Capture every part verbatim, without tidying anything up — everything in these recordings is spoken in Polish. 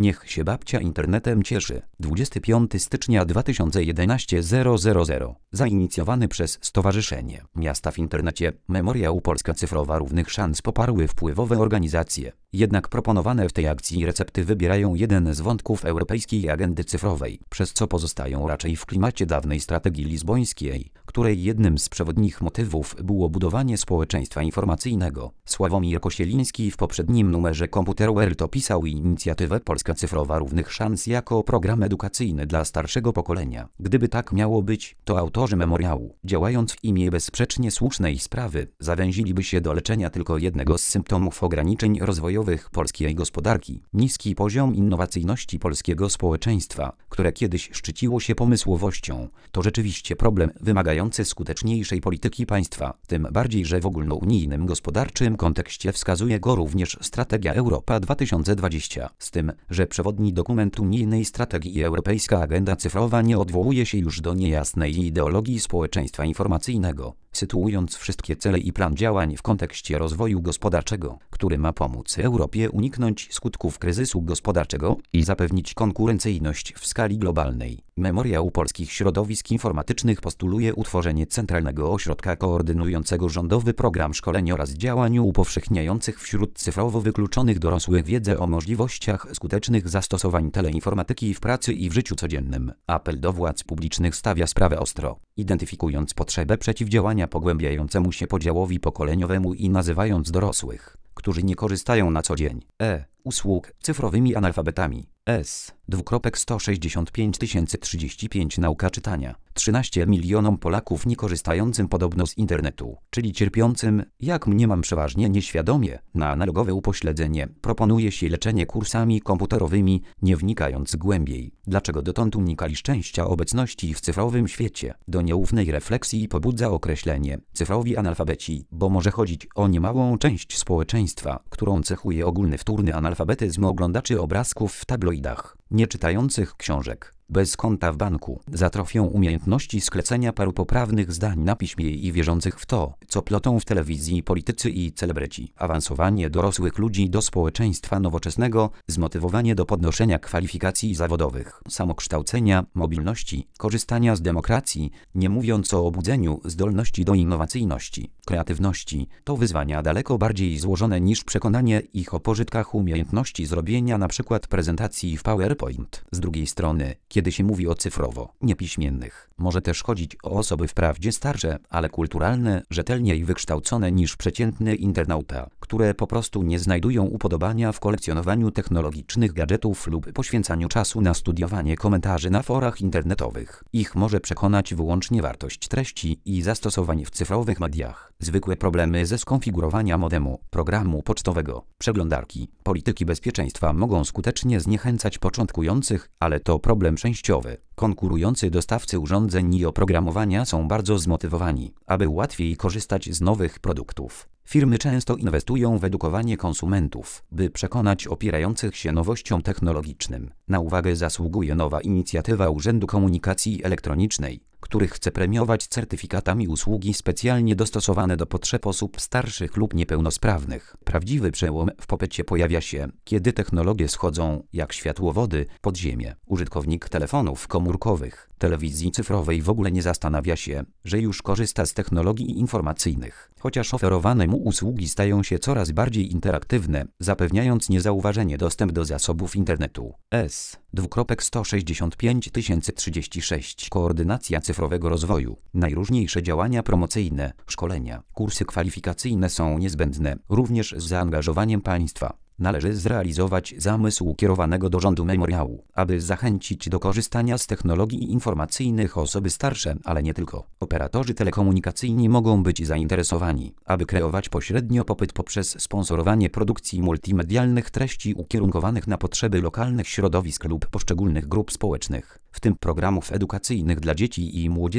Niech się babcia internetem cieszy. dwudziestego piątego stycznia dwa tysiące jedenastego zero zero zero. Zainicjowany przez Stowarzyszenie Miasta w Internecie Memoriał Polska Cyfrowa Równych Szans poparły wpływowe organizacje. Jednak proponowane w tej akcji recepty wybierają jeden z wątków europejskiej agendy cyfrowej, przez co pozostają raczej w klimacie dawnej strategii lizbońskiej, której jednym z przewodnich motywów było budowanie społeczeństwa informacyjnego. Sławomir Kosieliński w poprzednim numerze Computer World opisał inicjatywę Polska Cyfrowa Równych Szans jako program edukacyjny dla starszego pokolenia. Gdyby tak miało być, to autorzy memoriału, działając w imię bezsprzecznie słusznej sprawy, zawęziliby się do leczenia tylko jednego z symptomów ograniczeń rozwojowych polskiej gospodarki. Niski poziom innowacyjności polskiego społeczeństwa, które kiedyś szczyciło się pomysłowością, to rzeczywiście problem wymagający skuteczniejszej polityki państwa, tym bardziej, że w ogólnounijnym gospodarczym kontekście wskazuje go również Strategia Europa dwa tysiące dwadzieścia. Z tym, że przewodni dokument unijnej strategii i Europejska Agenda Cyfrowa nie odwołuje się już do niejasnej ideologii społeczeństwa informacyjnego, sytuując wszystkie cele i plan działań w kontekście rozwoju gospodarczego, który ma pomóc Europie uniknąć skutków kryzysu gospodarczego i zapewnić konkurencyjność w skali globalnej. Memoriał Polskich Środowisk Informatycznych postuluje utworzenie Centralnego Ośrodka koordynującego rządowy program szkoleń oraz działań upowszechniających wśród cyfrowo wykluczonych dorosłych wiedzę o możliwościach skutecznych zastosowań teleinformatyki w pracy i w życiu codziennym. Apel do władz publicznych stawia sprawę ostro, identyfikując potrzebę przeciwdziałania pogłębiającemu się podziałowi pokoleniowemu i nazywając dorosłych, którzy nie korzystają na co dzień e. usług, cyfrowymi analfabetami. S. sto sześćdziesiąt pięć tysięcy trzydzieści pięć nauka czytania. trzynaście milionom Polaków niekorzystającym podobno z internetu, czyli cierpiącym, jak mniemam przeważnie nieświadomie, na analogowe upośledzenie, proponuje się leczenie kursami komputerowymi, nie wnikając głębiej, dlaczego dotąd unikali szczęścia obecności w cyfrowym świecie. Do nieufnej refleksji pobudza określenie cyfrowi analfabeci, bo może chodzić o niemałą część społeczeństwa, którą cechuje ogólny wtórny analfabetyzm oglądaczy obrazków w tabloidach, nieczytających książek, bez konta w banku, z atrofią umiejętności sklecenia paru poprawnych zdań na piśmie i wierzących w to, co plotą w telewizji politycy i celebryci. Awansowanie dorosłych ludzi do społeczeństwa nowoczesnego, zmotywowanie do podnoszenia kwalifikacji zawodowych, samokształcenia, mobilności, korzystania z demokracji, nie mówiąc o obudzeniu zdolności do innowacyjności, kreatywności, to wyzwania daleko bardziej złożone niż przekonanie ich o pożytkach umiejętności zrobienia np. prezentacji w PowerPoint. Z drugiej strony, kiedy się mówi o cyfrowo niepiśmiennych, może też chodzić o osoby wprawdzie starsze, ale kulturalne, rzetelniej wykształcone niż przeciętny internauta, które po prostu nie znajdują upodobania w kolekcjonowaniu technologicznych gadżetów lub poświęcaniu czasu na studiowanie komentarzy na forach internetowych. Ich może przekonać wyłącznie wartość treści i zastosowań w cyfrowych mediach. Zwykłe problemy ze skonfigurowania modemu, programu pocztowego, przeglądarki, polityki bezpieczeństwa mogą skutecznie zniechęcać początkujących, ale to problem częściowy. Konkurujący dostawcy urządzeń i oprogramowania są bardzo zmotywowani, aby łatwiej korzystać z nowych produktów. Firmy często inwestują w edukowanie konsumentów, by przekonać opierających się nowościom technologicznym. Na uwagę zasługuje nowa inicjatywa Urzędu Komunikacji Elektronicznej, który chce premiować certyfikatami usługi specjalnie dostosowane do potrzeb osób starszych lub niepełnosprawnych. Prawdziwy przełom w popycie pojawia się, kiedy technologie schodzą, jak światłowody, pod ziemię. Użytkownik telefonów komórkowych, telewizji cyfrowej w ogóle nie zastanawia się, że już korzysta z technologii informacyjnych, chociaż oferowane mu usługi stają się coraz bardziej interaktywne, zapewniając niezauważenie dostęp do zasobów internetu. S. sto sześćdziesiąt pięć tysięcy trzydzieści sześć. Koordynacja cyfrowego rozwoju. Najróżniejsze działania promocyjne, szkolenia, kursy kwalifikacyjne są niezbędne, również z zaangażowaniem państwa. Należy zrealizować zamysł kierowanego do rządu memoriału, aby zachęcić do korzystania z technologii informacyjnych osoby starsze, ale nie tylko. Operatorzy telekomunikacyjni mogą być zainteresowani, aby kreować pośrednio popyt poprzez sponsorowanie produkcji multimedialnych treści ukierunkowanych na potrzeby lokalnych środowisk lub poszczególnych grup społecznych, w tym programów edukacyjnych dla dzieci i młodzieży.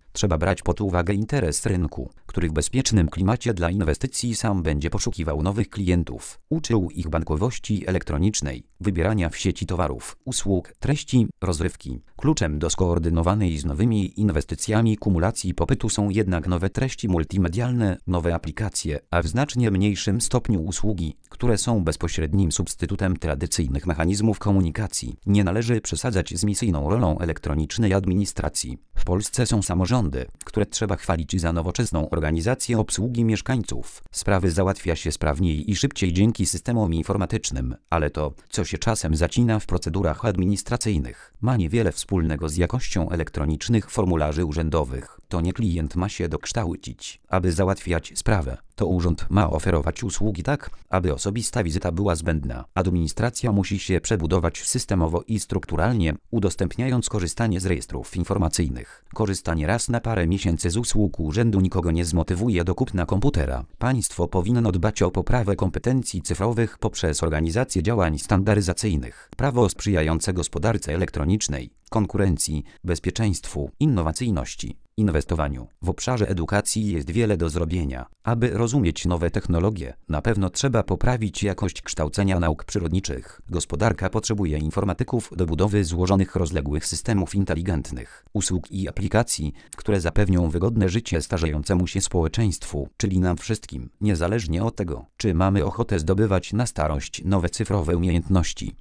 Trzeba brać pod uwagę interes rynku, który w bezpiecznym klimacie dla inwestycji sam będzie poszukiwał nowych klientów, uczył ich bankowości elektronicznej, wybierania w sieci towarów, usług, treści, rozrywki. Kluczem do skoordynowanej z nowymi inwestycjami kumulacji popytu są jednak nowe treści multimedialne, nowe aplikacje, a w znacznie mniejszym stopniu usługi, które są bezpośrednim substytutem tradycyjnych mechanizmów komunikacji. Nie należy przesadzać z misyjną rolą elektronicznej administracji. W Polsce są samorządy, które trzeba chwalić za nowoczesną organizację obsługi mieszkańców. Sprawy załatwia się sprawniej i szybciej dzięki systemom informatycznym, ale to, co się czasem zacina w procedurach administracyjnych, ma niewiele wspólnego z jakością elektronicznych formularzy urzędowych. To nie klient ma się dokształcić, aby załatwiać sprawę. To urząd ma oferować usługi tak, aby osobista wizyta była zbędna. Administracja musi się przebudować systemowo i strukturalnie, udostępniając korzystanie z rejestrów informacyjnych. Korzystanie raz na parę miesięcy z usług urzędu nikogo nie zmotywuje do kupna komputera. Państwo powinno dbać o poprawę kompetencji cyfrowych poprzez organizację działań standaryzacyjnych. Prawo sprzyjające gospodarce elektronicznej, konkurencji, bezpieczeństwu, innowacyjności, inwestowaniu. W obszarze edukacji jest wiele do zrobienia. Aby rozumieć nowe technologie, na pewno trzeba poprawić jakość kształcenia nauk przyrodniczych. Gospodarka potrzebuje informatyków do budowy złożonych rozległych systemów inteligentnych, usług i aplikacji, które zapewnią wygodne życie starzejącemu się społeczeństwu, czyli nam wszystkim, niezależnie od tego, czy mamy ochotę zdobywać na starość nowe cyfrowe umiejętności.